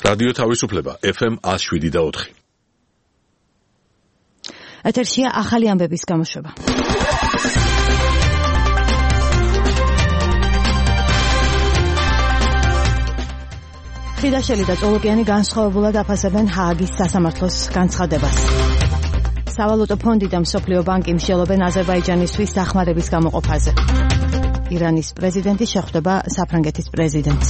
რადიო თავისუფლება FM 107.4. ეთერშია ახალი ამბების გამოშვება. ხიდაშელი და წოლოკიანი განსხვავებულად აფასებენ ჰააგის სასამართლოს განცხადებას. სავალუტო ფონდი და მსოფლიო ბანკი მსჯელობენ აზერბაიჯანისთვის დახმარების გამოყოფაზე. ირანის პრეზიდენტი შეხვდება საფრანგეთის პრეზიდენტს.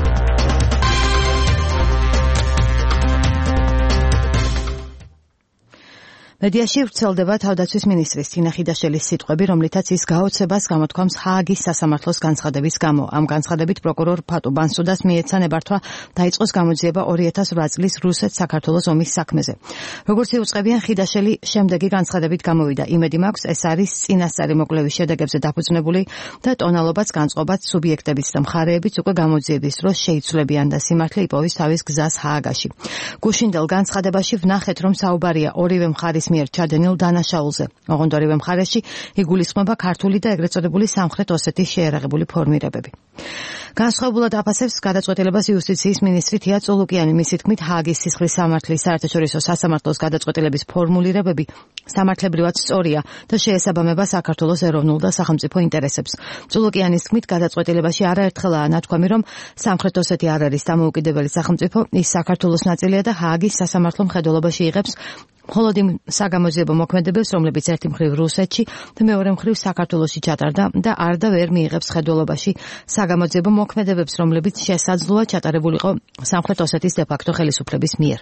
მედიაში ვრცელდება თავდაცვის მინისტრის თინა ხიდაშელის სიტყვები, რომლითაც ის გაოცებას გამოთქვამს ჰააგის სასამართლოს განცხადების გამო. ამ განცხადებით პროკურორ ფატუ ბანსუდას მიეცა ნებართვა დაიწყოს გამოძიება 2008 წლის რუსეთ-საქართველოს ომის საქმეზე. როგორც იუწყებიან, ხიდაშელი შემდეგი განცხადებით გამოვიდა. იმედი მაქვს, ეს არის წინასწარი მოკვლევის შედეგებზე დაფუძნებული და ტონალობაც განწყობაც სუბიექტებიც და მხარეებიც უკვე გამოძიების დროს შეიცვლებიან და სიმართლე იპოვის თავის გზას ჰააგაში. გუშინდელ განცხადებაში ვნახეთ, რომ საუბარია ორივე მხარის მიერ ჩადენილ დანაშაულზე. ოღონდ ორივე მხარეში იგულისხმება ქართული და ეგრეთ წოდებული სამხრეთ ოსეთის შეერაღებული ფორმირებები. განსხვავებულად აფასებს გადაწყვეტილებას იუსტიციის მინისტრი თია წოლუკიანი. მისი თქმით, ჰააგის სისხლის სამართლის საერთაშორისო სასამართლოს გადაწყვეტილების ფორმულირებები სამართლებრივად სწორია და შეესაბამება საქართველოს ეროვნულ და სახელმწიფო ინტერესებს. წოლუკიანის თქმით, გადაწყვეტილებაში არაერთხელაა ნათქვამი, რომ სამხრეთ ოსეთი არ არის დამოუკიდებელი სახელმწიფო, ის საქართველოს ნაწილია და ჰააგის სასამართლო მხედველობაში იღებს მხოლოდ იმ საგამოძიებო მოქმედებებს, რომლებიც ერთი მხრივ რუსეთში და მეორე მხრივ საქართველოში ჩატარდა და არ და ვერ მიიღებს მხედველობაში საგამოძიებო მოქმედებებს, რომლებიც შესაძლოა ჩატარებულიყო სამხრეთ ოსეთის დე-ფაქტო ხელისუფლების მიერ.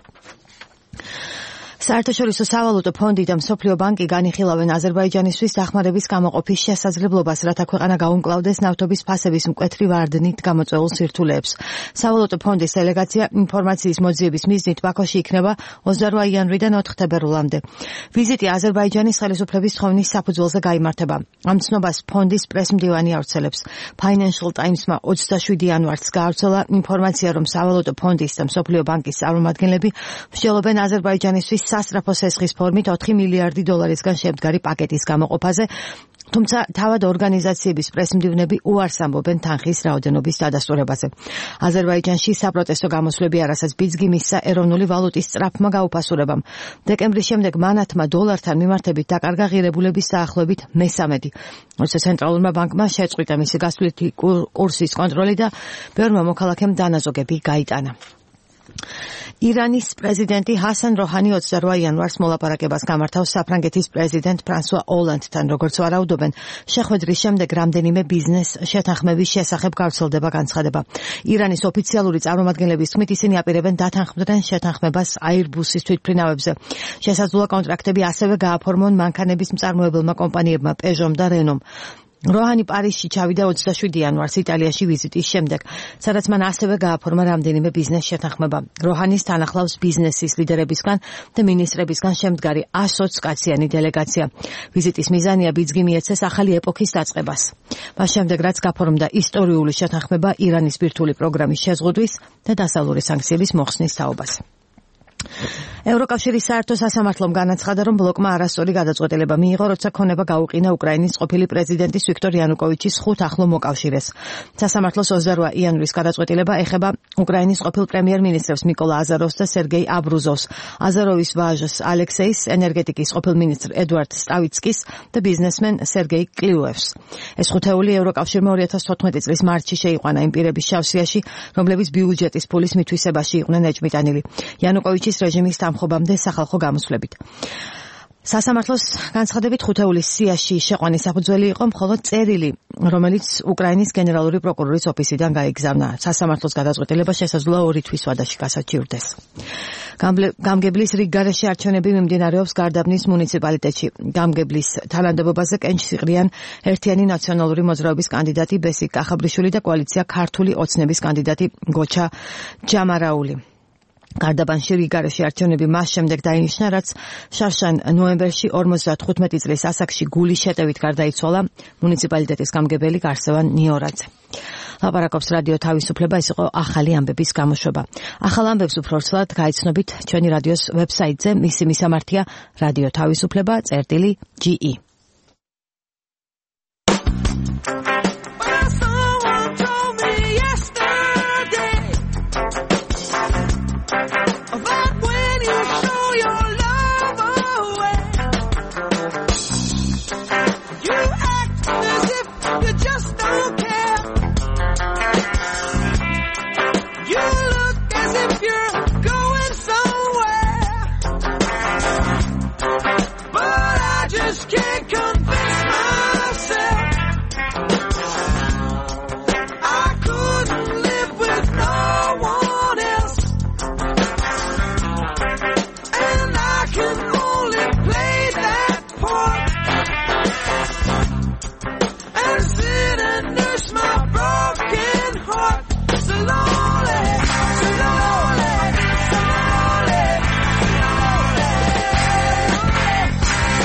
საერთაშორისო სავალუტო ფონდი და მსოფლიო ბანკი განიხილავენ აზერბაიჯანისთვის დახმარების გამოყოფის შესაძლებლობას, რათა ქვეყანა გაუმკლავდეს ნავთობის ფასების მკვეთრი ვარდნით გამოწვეულ სირთულეებს. სავალუტო ფონდის დელეგაცია ინფორმაციის მოძიების მიზნით ბაქოში იქნება 28 იანვრიდან 4 თებერვლამდე. ვიზიტი აზერბაიჯანის ხელისუფლების თხოვნის საფუძველზე გაიმართება. ამ ცნობას ფონდის პრესმდივანი ავრცელებს. Financial Times-მა 27 იანვარს გაავრცელა ინფორმაცია, რომ სავალუტო ფონდის და მსოფლიო ბანკის წარმომადგენლები მსჯელობენ აზერბაიჯანისთვის სასწრაფო სესხის ფორმით 4 მილიარდი დოლარისგან შემდგარი პაკეტის გამოყოფაზე, თუმცა თავად ორგანიზაციების პრესმდივნები უარს ამბობენ თანხის რაოდენობის დადასტურებაზე. აზერბაიჯანში საპროტესტო გამოსვლები არასაც ბიძგი მისცა ეროვნული ვალუტის სწრაფმა გაუფასურებამ. დეკემბრის შემდეგ მანათმა დოლართან მიმართებით დაკარგა ღირებულების დაახლოებით მესამედი. როცა ცენტრალურმა ბანკმა შეწყვიტა მისი გასვლითი კურსის კონტროლი და ბევრმა მოქალაქემ დანაზოგები გაიტანა. ირანის პრეზიდენტი ჰასან როჰანი 28 იანვარს მოლაპარაკებას გამართავს საფრანგეთის პრეზიდენტ ფრანსუა ოლანდთან, როგორც ვარაუდობენ, შეხვედრის შემდეგ რამდენიმე ბიზნეს შეთანხმების შესახებ გავრცელდება განცხადება. ირანის ოფიციალური წარმომადგენლების თქმით, ისინი აპირებენ დათანხმდნენ შეთანხმებას აირბუსის თვითმფრინავებზე. შესაძლოა კონტრაქტები ასევე გააფორმონ მანქანების მწარმოებელმა კომპანიებმა პეჟომ და რენომ. როჰანი პარიზში ჩავიდა 27 იანვარს იტალიაში ვიზიტის შემდეგ, სადაც მან ასევე გააფორმა რამდენიმე ბიზნეს შეთანხმება. როჰანის თან ახლავს ბიზნესის ლიდერებისგან და მინისტრებისგან შემდგარი 120 კაციანი დელეგაცია. ვიზიტის მიზანია ბიძგი მიეცეს ახალი ეპოქის დაწყებას. მას შემდეგ, რაც გაფორმდა ისტორიული შეთანხმება ირანის ბირთვული პროგრამის შეზღუდვის და დასავლური სანქციების მოხსნის თაობას. ევროკავშირის საერთო სასამართლომ განაცხადა, რომ ბლოკმა არასწორი გადაწყვეტილება მიიღო, როცა ქონება გაუყინა უკრაინის ყოფილი პრეზიდენტის ვიქტორ იანუკოვიჩის 5 ახლო მოკავშირეს. სასამართლოს 28 იანვრის გადაწყვეტილება ეხება უკრაინის ყოფილ პრემიერ-მინისტრებს მიკოლა აზაროვს და სერგეი აბრუზოვს, აზაროვის ვაჟს ალექსეის, ენერგეტიკის ყოფილ მინისტრ ედვარდ სტავიცკის და ბიზნესმენ სერგეი კლიუევს. ეს ხუთეული ევროკავშირმა 2014 წლის მარტში შეიყვანა იმ პირების შავსიაში, რომლებიც ბიუჯეტის ფულის მითვისებაში იყვნენ ეჭვმიტანილი. იანუკოვიჩის რეჟიმის დამხობამდე სახალხო გამოსვლებით. სასამართლოს განცხადებით ხუთეულის სიაში შეყვანის საფუძველი იყო მხოლოდ წერილი, რომელიც უკრაინის გენერალური პროკურორის ოფისიდან გაიგზავნა. სასამართლოს გადაწყვეტილება შესაძლოა 2 თვის ვადაში გასაჩივრდეს. გამგებლის რიგგარეშე არჩევნები მიმდინარეობს გარდაბნის მუნიციპალიტეტში. გამგებლის თანამდებობაზე კენჭს იყრიან ერთიანი ნაციონალური მოძრაობის კანდიდატი ბესიკ კახაბრიშვილი და კოალიცია ქართული ოცნების კანდიდატი გოჩა ჯამარაული. გარდაბანში რიგგარეშე არჩევნები მას შემდეგ დაინიშნა, რაც შარშან ნოემბერში 55 წლის ასაკში გულის შეტევით გარდაიცვალა მუნიციპალიტეტის გამგებელი გარსევან ნიორაძე. ლაპარაკობს რადიო თავისუფლება, ეს იყო ახალი ამბების გამოშვება. ახალ ამბებს უფრო ვრცლად გაიცნობით ჩვენი რადიოს ვებსაიტზე, მისი მისამართია რადიო თავისუფლება.ge. and sit and nurse my broken heart. So lonely, so lonely, so lonely, so lonely, so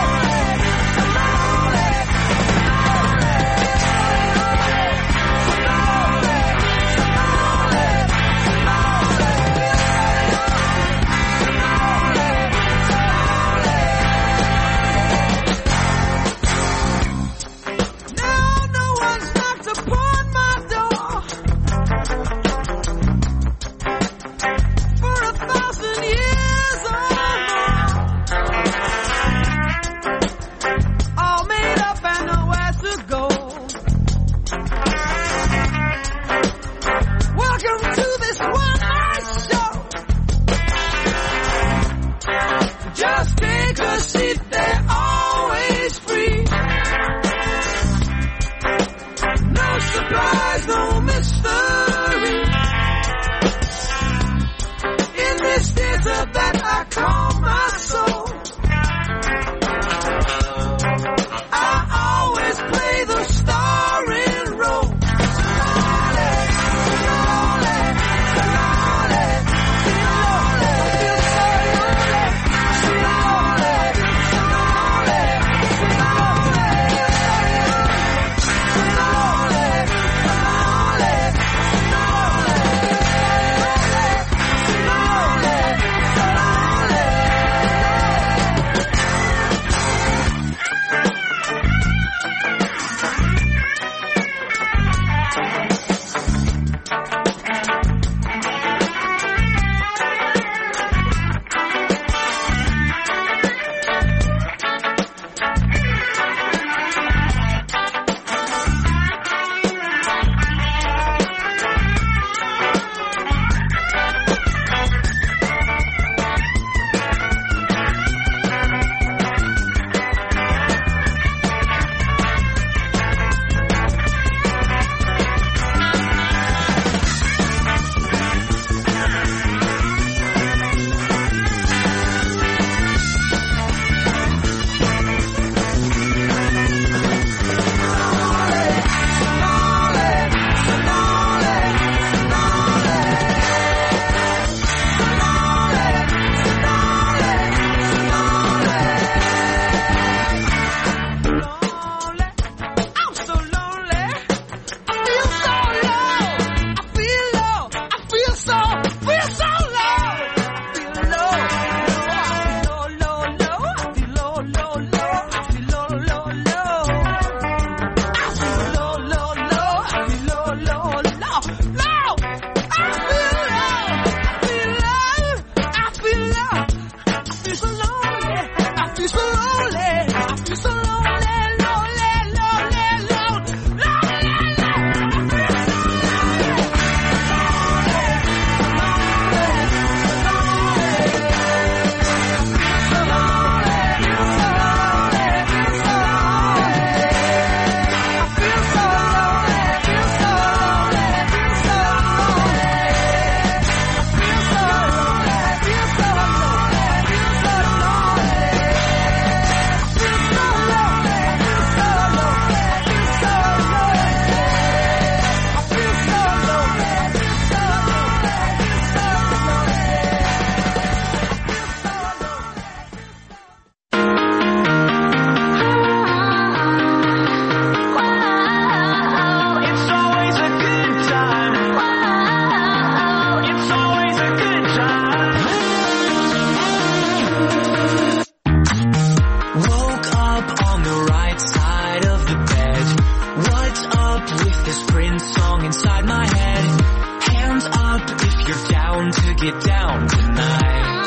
get down tonight,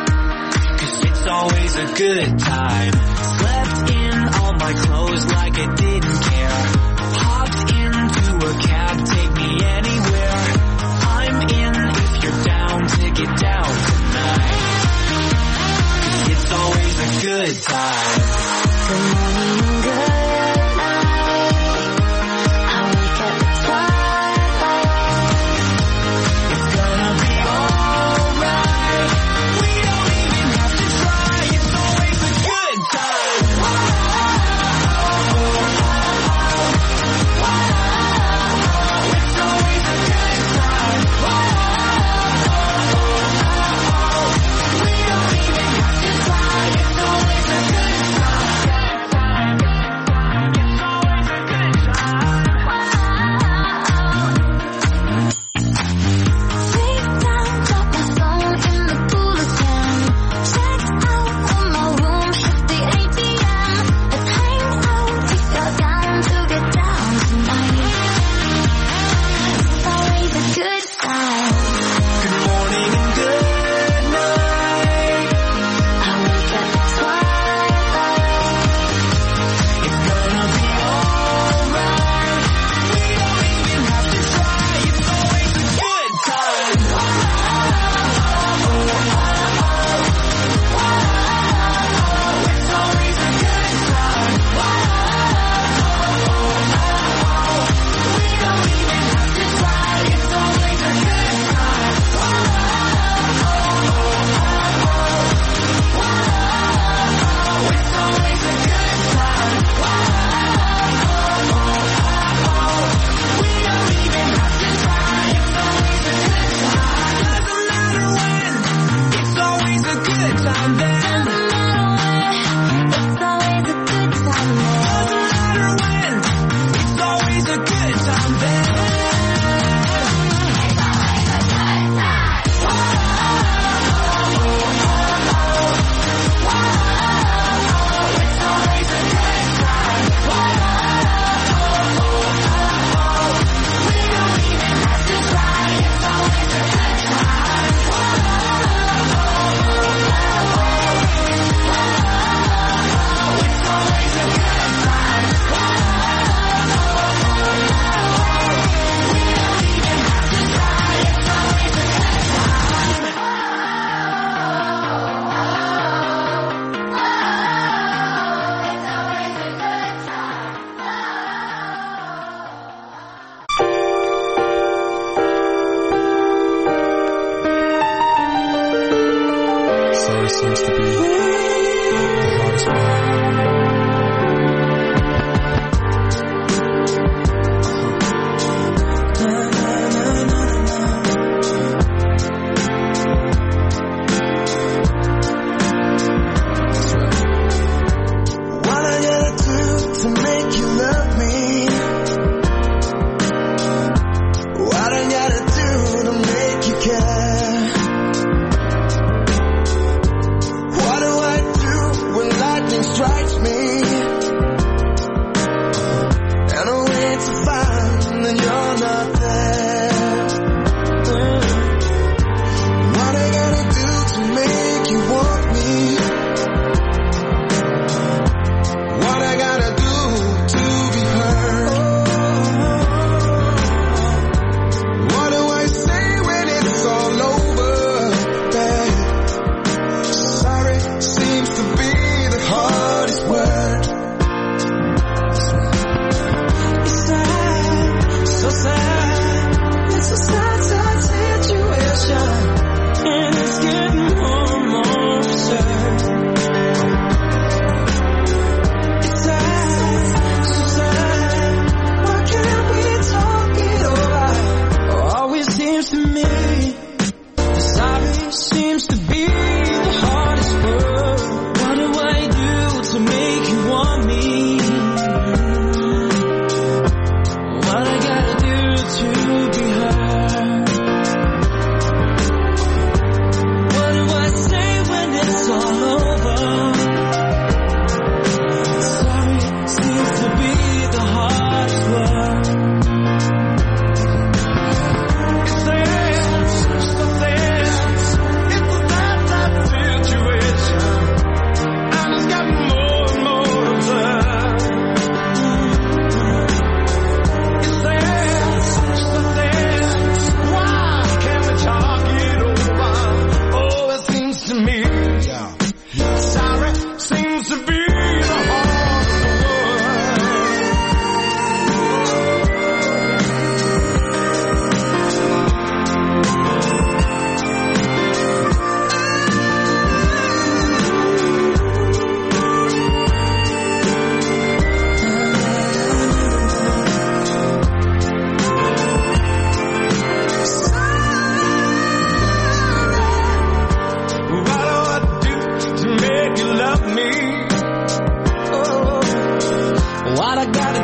'cause it's always a good time. Slept in all my clothes like I didn't care. Hopped into a cab, take me anywhere. I'm in if you're down to get down tonight, 'cause it's always a good time. Good morning, good night. I wake up at twilight. It's gonna be alright. We don't even have to try. It's always a good time.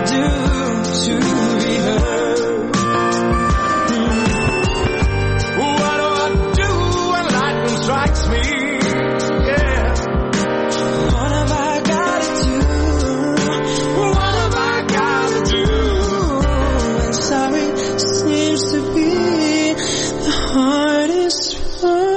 do to be heard? What do I do when lightning strikes me? Yeah. What have I gotta do? What have I gotta do? And sorry seems to be the hardest one.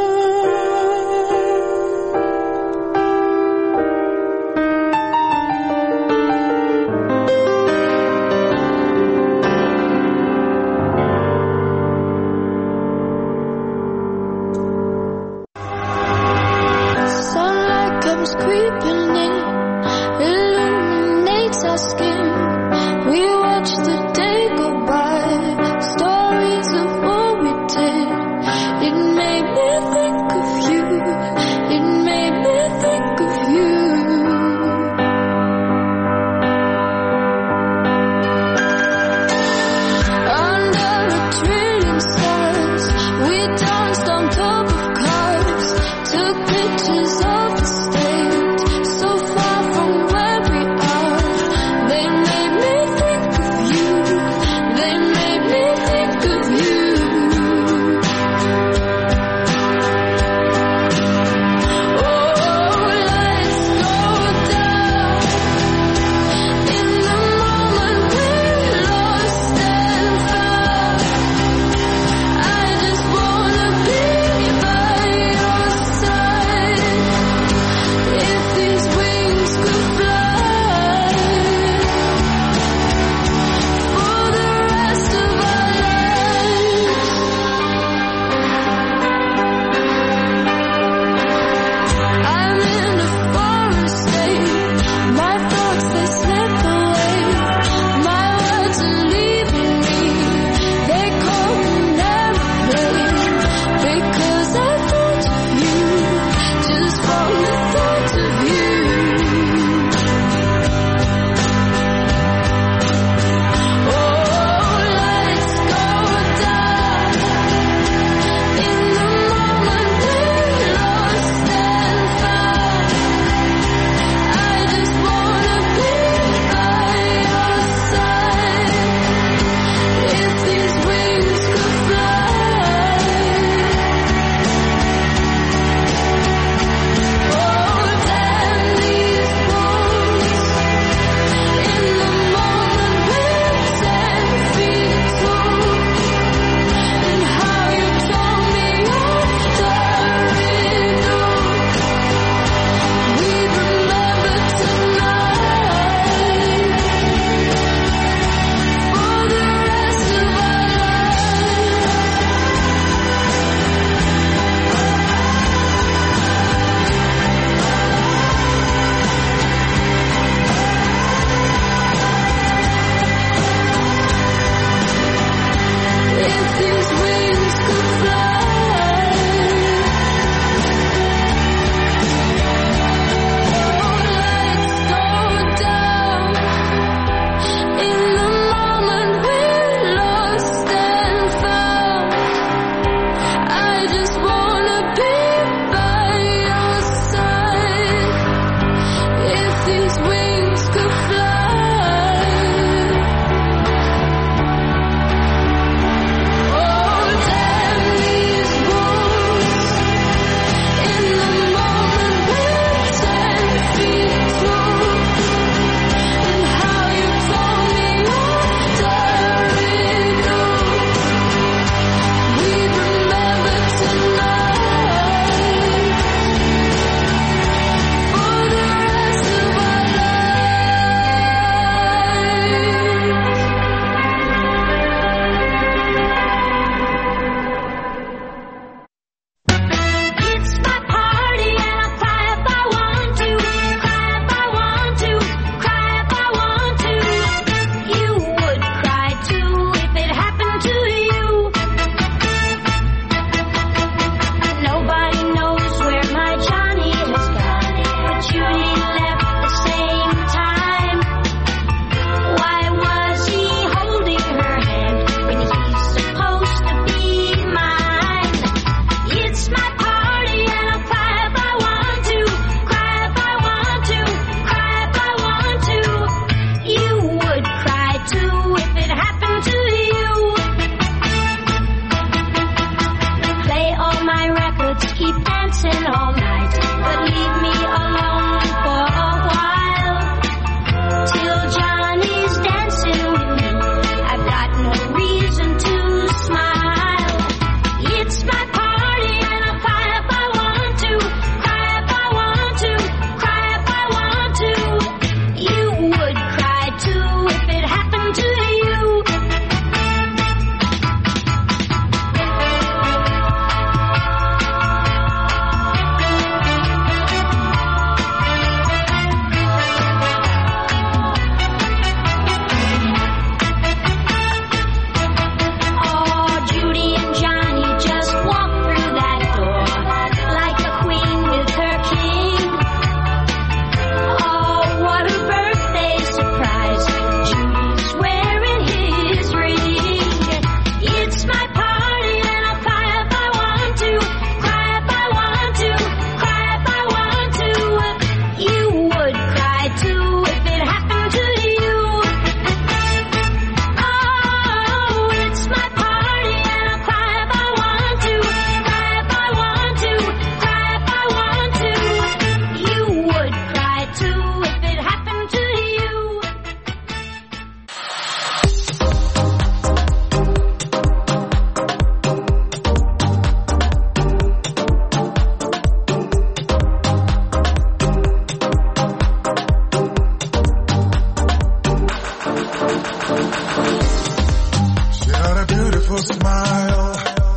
She had a beautiful smile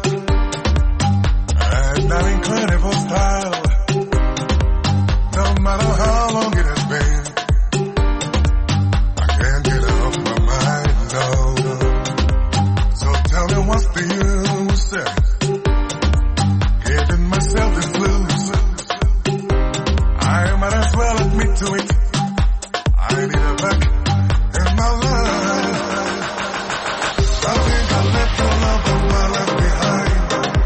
and an incredible style. No matter how long it has been, I can't get her off my mind, no. So tell me what's the use giving myself the blues. I might as well admit to it, I need her back in my life. I think I left the love of my life behind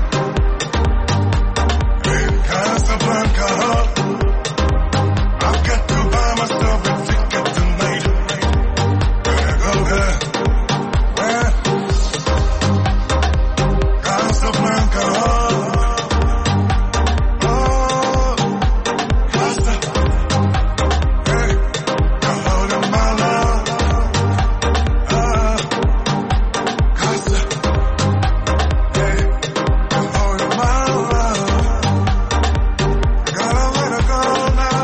in Casablanca. I've got to buy myself a ticket tonight. Gonna go there, where? Casablanca. Oh, Casa. Hey, you're holding my love. Casa. Hey, you're holding my love. Gotta let her go now.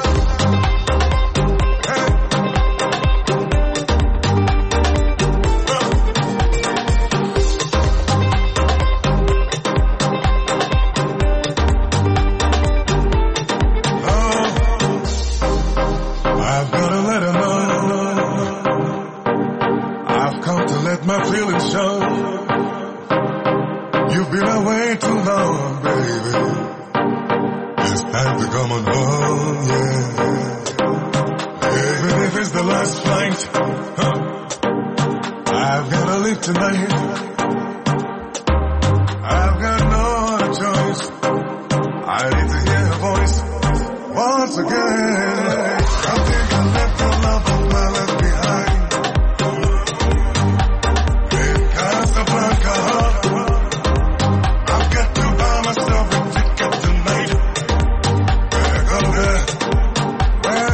Hey. I've gotta let her know. I've come to let my feelings show. You've been away too long, baby. It's time to come on home, yeah. Even if it's the last flight, I've gotta leave tonight. I've got no other choice. I need to hear her voice once again. I think I left the love of my life behind in Casablanca. I've got to buy myself a ticket tonight. Gonna go there, where?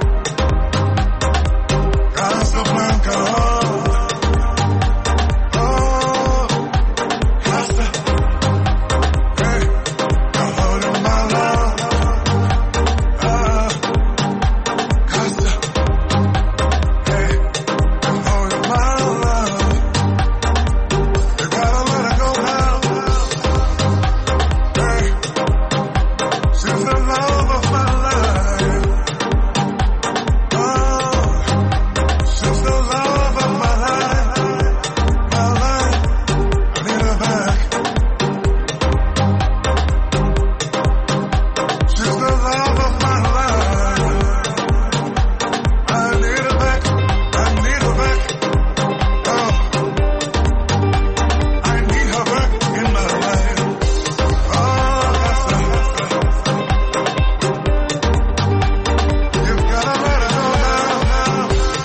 Casablanca. Oh, Casa. Hey, you're holding my love. Casa. Hey, you're holding my love. You gotta let her go now. Hey, she's the love of my life. Oh, she's the love of my life. My life, I need her back. She's the love of my life. I need her back. I need her back. Oh, I need her back in my life. Oh, you've gotta let her go now.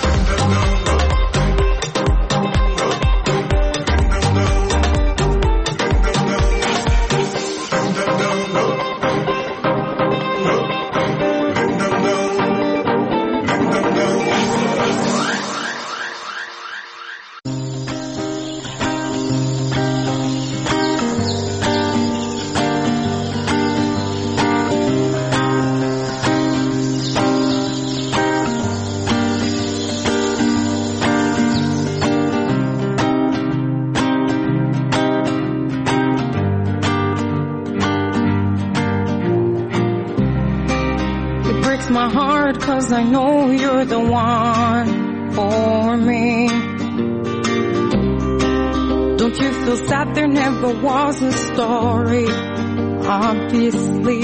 It breaks my heart 'cause I know you're the one for me. Don't you feel sad there never was a story? Obviously,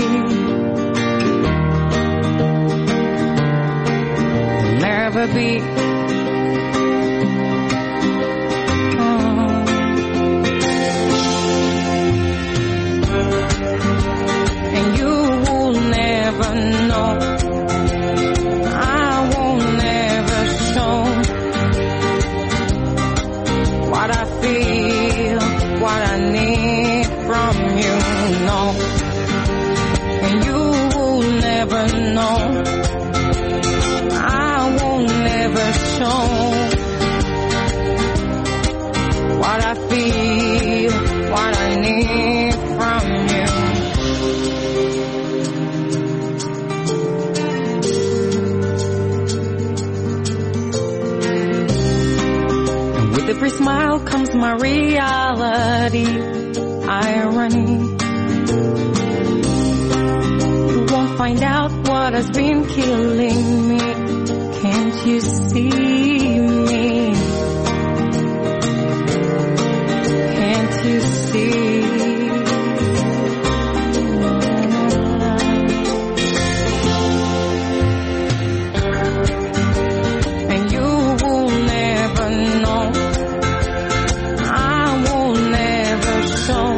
there'll never be. And you will never know. I won't never show what I feel, what I need from you, no. And you will never know. I won't never show what I feel, what I need from you. With every smile comes my reality. Irony. You won't find out what has been killing me. Can't you see me? Can't you see? And you will never know. I will never show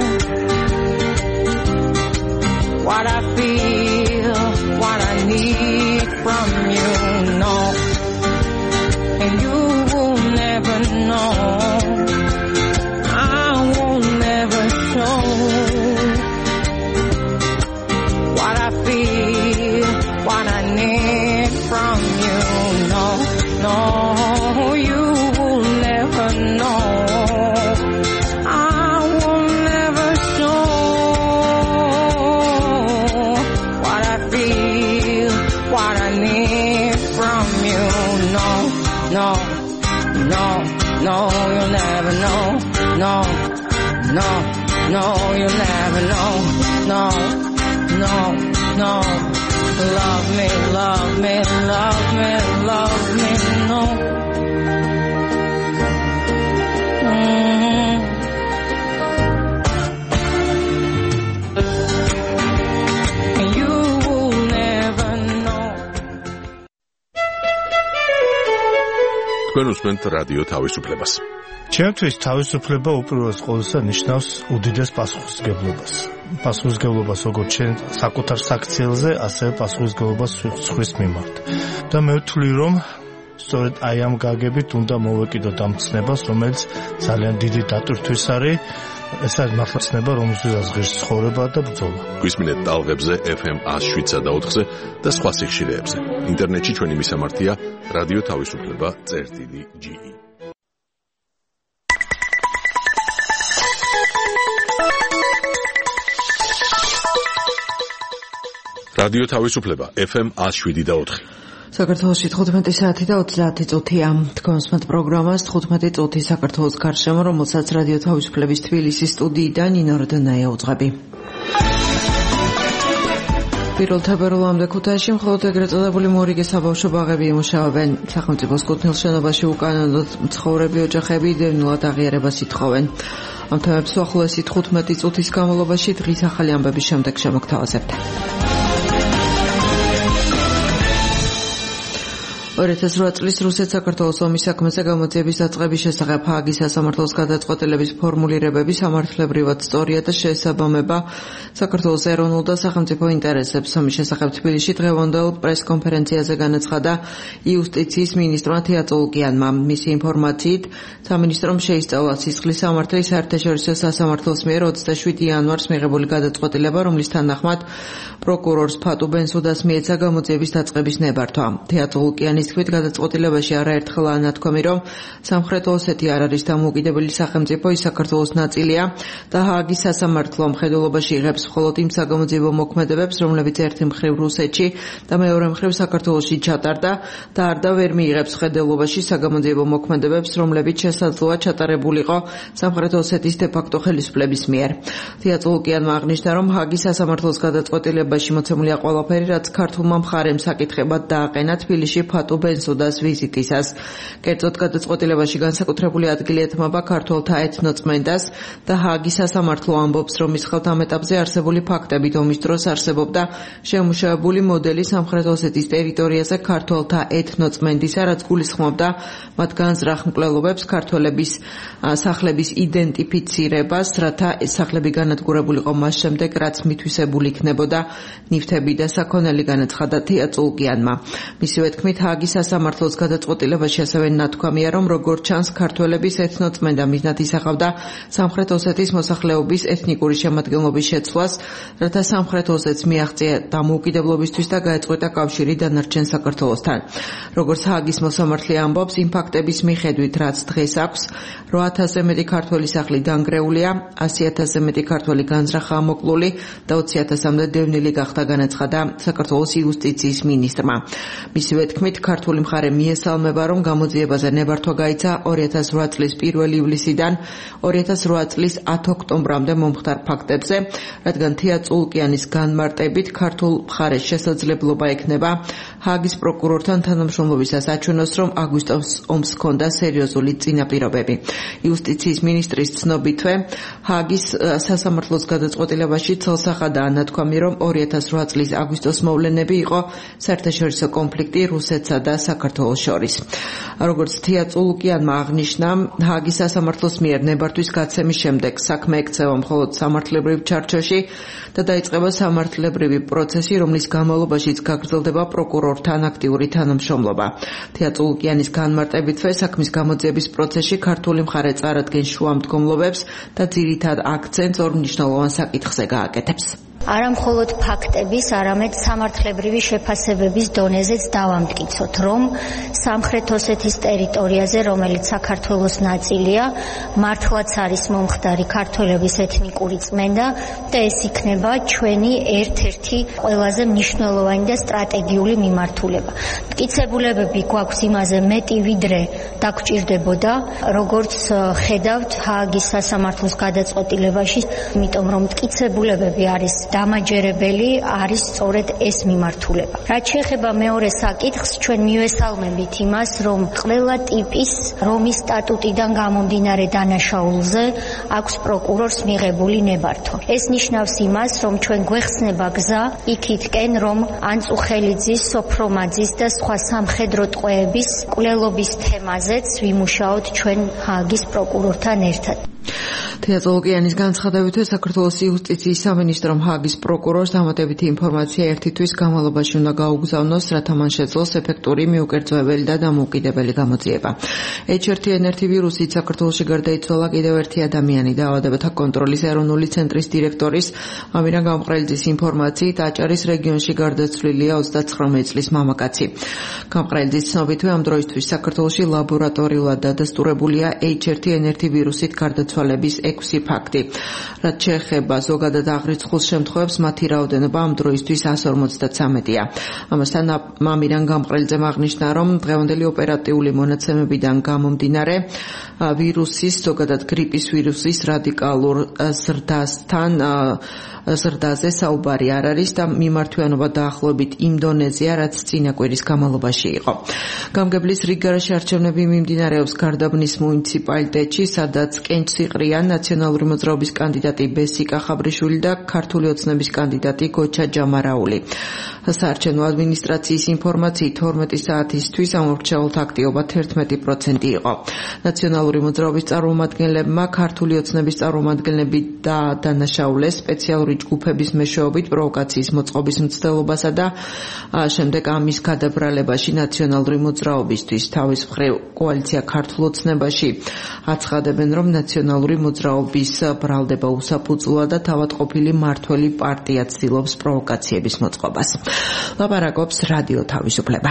what I feel, what I need from you, no. And you will never know. I will never show what I feel, what I need from you, no, no. You will never know. I will never show what I feel, what I need from you, no, no, no, no. You'll never know, no, no, no. You'll never know, no, no, no. Love me, love me, love me, love me, no. And you will never know. თქვენ უსმენთ რადიო თავისუფლებას. ჩემთვის თავისუფლება უპირველეს ყოვლისა ნიშნავს უდიდეს პასუხისმგებლობას. პასუხისმგებლობას როგორც ჩვენ საკუთარ საქციელზე, ასევე პასუხისმგებლობას სხვის მიმართ. და მე ვთვლი, რომ სწორედ აი ამ გაგებით უნდა მოვეკიდოთ ამ ცნებას, რომელიც ძალიან დიდი დატვირთვის არის. ეს არის მართლა ცნება, რომელზეც ღირს ცხოვრება და ბრძოლა. გვისმინეთ ტალღებზე FM 107.4-ზე და სხვა სიხშირეებზე. ინტერნეტში ჩვენი მისამართია რადიო თავისუფლება.ge. რადიო თავისუფლება FM 107.4. საქართველოში 15 საათი და 30 წუთია. თქვენსმეთ პროგრამას 15 წუთი საქართველოს გარშემო, რომელსაც რადიო თავისუფლების თბილისის სტუდიიდან ნინო როდონაია უძღვები. პირველ თებერვალამდე ქუთაისში მხოლოდ ეგრეთ წოდებული მორიგე საბავშვო ბაღები იმუშავებენ. სახელმწიფოს კუთვნილ შენობაში უკანონოდ მცხოვრები ოჯახები დევნილად აღიარებას ითხოვენ. ამ თემებს უახლოესი 15 წუთის განმავლობაში დღის ახალი ამბების შემდეგ შემოგთავაზებთ. 2008 წლის რუსეთ-საქართველოს ომის საქმეზე გამოძიების დაწყების შესახებ ჰააგის სასამართლოს გადაწყვეტილების ფორმულირებები სამართლებრივად სწორია და შეესაბამება საქართველოს ეროვნულ და სახელმწიფო ინტერესებს. ომის შესახებ თბილისში დღევანდელ პრესკონფერენციაზე განაცხადა იუსტიციის მინისტრმა თეატრო ლუკიანმა. მისი ინფორმაციით, სამინისტრომ შეისწავლა სისხლის სამართლის საერთაშორისო სასამართლოს მიერ 27 იანვარს მიღებული გადაწყვეტილება, რომლის თანახმად პროკურორს ფატუ ბენსუდას მიეცა გამოძიების დაწყების ნებართვა. თეატრო ლუკიანის თქმით, გადაწყვეტილებაში არაერთხელა ნათქვამი, რომ სამხრეთ ოსეთი არ არის დამოუკიდებელი სახელმწიფო, ის საქართველოს ნაწილია და ჰააგის სასამართლო მხედველობაში იღებს მხოლოდ იმ საგამოძიებო მოქმედებებს, რომლებიც ერთი მხრივ რუსეთში და მეორე მხრივ საქართველოში ჩატარდა და არ და ვერ მიიღებს მხედველობაში საგამოძიებო მოქმედებებს, რომლებიც შესაძლოა ჩატარებულიყო სამხრეთ ოსეთის დე-ფაქტო ხელისუფლების მიერ. თეატრო ლუკიანმა აღნიშნა, რომ ჰააგის სასამართლოს გადაწყვეტილებაში მოცემულია ყველაფერი, რაც ქართულმა მხარემ საკითხებად დააყენა თბილისში ფატუ ბენსუდას ვიზიტისას. კერძოდ გადაწყვეტილებაში განსაკუთრებული ადგილი ეთმობა ქართველთა ეთნოწმენდას და ჰააგის სასამართლო ამბობს, რომ ის ხელთ ამ ეტაპზე არსებული ფაქტებით ომის დროს არსებობდა შემუშავებული მოდელი სამხრეთ ოსეთის ტერიტორიაზე ქართველთა ეთნოწმენდისა, რაც გულისხმობდა მათ განზრახ მკვლელობებს ქართველების სახლების იდენტიფიცირებას, რათა ეს სახლები განადგურებულიყო მას შემდეგ, რაც მითვისებული იქნებოდა ნივთები და საქონელი, განაცხადა თეატრო ლუკიანმა. მისივე თქმით, ჰააგის სასამართლოს გადაწყვეტილებაში ასევე ნათქვამია, რომ როგორც ჩანს, ქართველების ეთნოწმენდა მიზნად ისახავდა სამხრეთ ოსეთის მოსახლეობის ეთნიკური შემადგენლობის შეცვლას, რათა სამხრეთ ოსეთს მიაღწია დამოუკიდებლობისთვის და გაეწყვეტა კავშირი დანარჩენ საქართველოსთან. როგორც ჰააგის მოსამართლე ამბობს, იმ ფაქტების მიხედვით, რაც დღეს აქვს, 8,000-ზე მეტი ქართველი სახლი დანგრეულია, 100,000-ზე მეტი ქართველი განზრახაა მოკლული და 20,000-მდე დევნილი გახდა, განაცხადა საქართველოს იუსტიციის მინისტრმა. მისივე თქმით, ქართული მხარე მიესალმება, რომ გამოძიებაზე ნებართვა გაიცა 2008 წლის 1 ივლისიდან 2008 წლის 10 ოქტომბრამდე მომხდარ ფაქტებზე, რადგან თია წულკიანის განმარტებით ქართულ მხარეს შესაძლებლობა ექნება ჰააგის პროკურორთან თანამშრომლობისას აჩვენოს, რომ აგვისტოს ომს ჰქონდა სერიოზული წინაპირობები. იუსტიციის მინისტრის ცნობითვე, ჰააგის სასამართლოს გადაწყვეტილებაში ცელსახადაა ნათქვამი, რომ 2008 წლის აგვისტოს მოვლენები იყო საერთაშორისო კონფლიქტი რუსეთსა და საქართველოს შორის. როგორც თია წულუკიანმა აღნიშნა, ჰააგის სასამართლოს მიერ ნებართვის გაცემის შემდეგ საქმე ექცევა მხოლოდ სამართლებრივ ჩარჩოში და დაიწყება სამართლებრივი პროცესი, რომლის განმავლობაშიც გაგრძელდება პროკურორთან აქტიური თანამშრომლობა. თია წულუკიანის განმარტებითვე, საქმის გამოძიების პროცესში ქართული მხარე წარადგენს შუამდგომლობებს და ძირითად აქცენტს ორ მნიშვნელოვან საკითხზე გააკეთებს. არა მხოლოდ ფაქტების, არამედ სამართლებრივი შეფასებების დონეზეც დავამტკიცოთ, რომ სამხრეთ ოსეთის ტერიტორიაზე, რომელიც საქართველოს ნაწილია, მართლაც არის მომხდარი ქართველების ეთნიკური წმენდა და ეს იქნება ჩვენი ერთ-ერთი ყველაზე მნიშვნელოვანი და სტრატეგიული მიმართულება. მტკიცებულებები გვაქვს იმაზე მეტი, ვიდრე დაგვჭირდებოდა, როგორც ხედავთ ჰააგის სასამართლოს გადაწყვეტილებაში, იმიტომ რომ მტკიცებულებები არის დამაჯერებელი, არის სწორედ ეს მიმართულება. რაც შეეხება მეორე საკითხს, ჩვენ მივესალმებით იმას, რომ ყველა ტიპის რომის სტატუტიდან გამომდინარე დანაშაულზე აქვს პროკურორს მიღებული ნებართვა. ეს ნიშნავს იმას, რომ ჩვენ გვეხსნება გზა იქითკენ, რომ ანწუხელიძის, სოფრომაძის და სხვა სამხედრო ტყვეების კვლელობის თემაზეც ვიმუშაოთ ჩვენ ჰააგის პროკურორთან ერთად. თია წულუკიანის განცხადებითვე, საქართველოს იუსტიციის სამინისტრომ ჰააგის პროკურორს დამატებითი ინფორმაცია ერთი თვის განმავლობაში უნდა გაუგზავნოს, რათა მან შეძლოს ეფექტური, მიუკერძოებელი და დამოუკიდებელი გამოძიება. H1N1 ვირუსით საქართველოში გარდაიცვალა კიდევ ერთი ადამიანი. დაავადებათა კონტროლის ეროვნული ცენტრის დირექტორის ამირან გამყრელიძის ინფორმაციით, აჭარის რეგიონში გარდაცვლილია 39 წლის მამაკაცი. გამყრელიძის ცნობითვე, ამ დროისთვის საქართველოში ლაბორატორიულად დადასტურებულია H1N1 ვირუსით გარდაცვალების 6 ფაქტი. რაც შეეხება ზოგადად აღრიცხულ შემთხვევებს, მათი რაოდენობა ამ დროისთვის 153-ია. ამასთან ამირან გამყრელიძემ აღნიშნა, რომ დღევანდელი ოპერატიული მონაცემებიდან გამომდინარე, ვირუსის, ზოგადად გრიპის ვირუსის რადიკალურ ზრდაზე საუბარი არ არის და მიმართვიანობა დაახლოებით იმ დონეზეა, რაც წინა კვირის განმავლობაში იყო. გამგებლის რიგგარაში არჩევნები მიმდინარეობს გარდაბნის მუნიციპალიტეტში, სადაც კენჭს იყრიან ნაციონალური მოძრაობის კანდიდატი ბესიკა ხაბრიშვილი და ქართული ოცნების კანდიდატი გოჩა ჯამარაული. საარჩევნო ადმინისტრაციის ინფორმაციით 12 საათისთვის ამორჩეულთა აქტივობა 11% იყო. ნაციონალური მოძრაობის წარმომადგენლებმა ქართული ოცნების წარმომადგენლები დანაშაულეს სპეციალური ჯგუფების მეშვეობით პროვოკაციის მოწყობის მცდელობასა და შემდეგ ამის გადაბრალებაში ნაციონალური მოძრაობისთვის თავის მხრივ კოალიცია ქართულ ოცნებაში აცხადებენ, რომ ნაციონალური მოძრაობის ბრალდება უსაფუძვლოა და თავადყოფილი მმართველი პარტია ცდილობს პროვოკაციების მოწყობას. ლაპარაკობს რადიო თავისუფლება.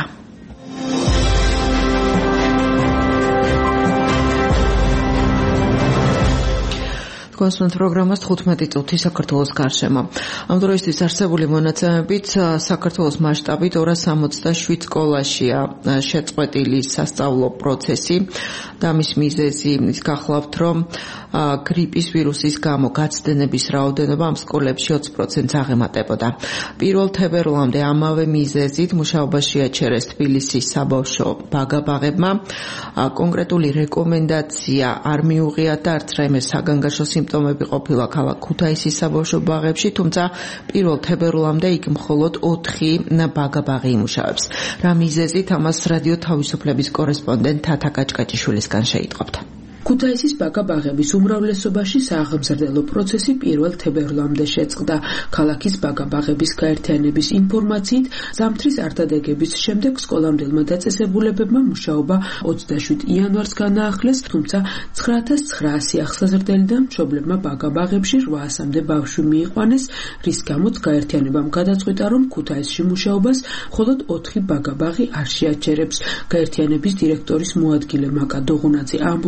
კონსულტანტ პროგრამას 15 წუთი საქართველოს გარშემო. ამ დროისთვის არსებული მონაცემებით საქართველოს მასშტაბით 267 სკოლაშია შეწყვეტილი სასწავლო პროცესი და მის მიზეზი ის გახლავთ, რომ გრიპის ვირუსის გამო გაცდენების რაოდენობა ამ სკოლებში 20%-ს აღემატებოდა. 1 თებერვლამდე ამავე მიზეზით მუშაობაში აჩერეს თბილისის საბავშვო ბაგა-ბაღებმა. კონკრეტული რეკომენდაცია არ მიუღიათ და არც რაიმე საგანგაშო სიმპტომები ყოფილა ქალაქ ქუთაისის საბავშვო ბაღებში, თუმცა 1 თებერვლამდე იქ მხოლოდ 4 ბაგა-ბაღი იმუშავებს. რა მიზეზით, ამას რადიო თავისუფლების კორესპონდენტ თათა კაჭკაჭიშვილისგან შეიტყობთ. ქუთაისის ბაგა-ბაღების უმრავლესობაში სააღმზრდელო პროცესი 1 თებერვლამდე შეწყდა. ქალაქის ბაგა-ბაღების გაერთიანების ინფორმაციით, ზამთრის არტადეგების შემდეგ სკოლამდელმა დაწესებულებებმა მუშაობა 27 იანვარს განაახლეს, თუმცა 9900 ახსაზრდელიდან მშობლებმა ბაგა-ბაღებში 800-მდე ბავშვი მიიყვანეს, რის გამოც გაერთიანებამ გადაწყვიტა, რომ ქუთაისში მუშაობას მხოლოდ 4 ბაგა-ბაღი არ შეაჩერებს. გაერთიანების დირექტორის მოადგილე მაკა დოღუნაძე ამბობს, რომ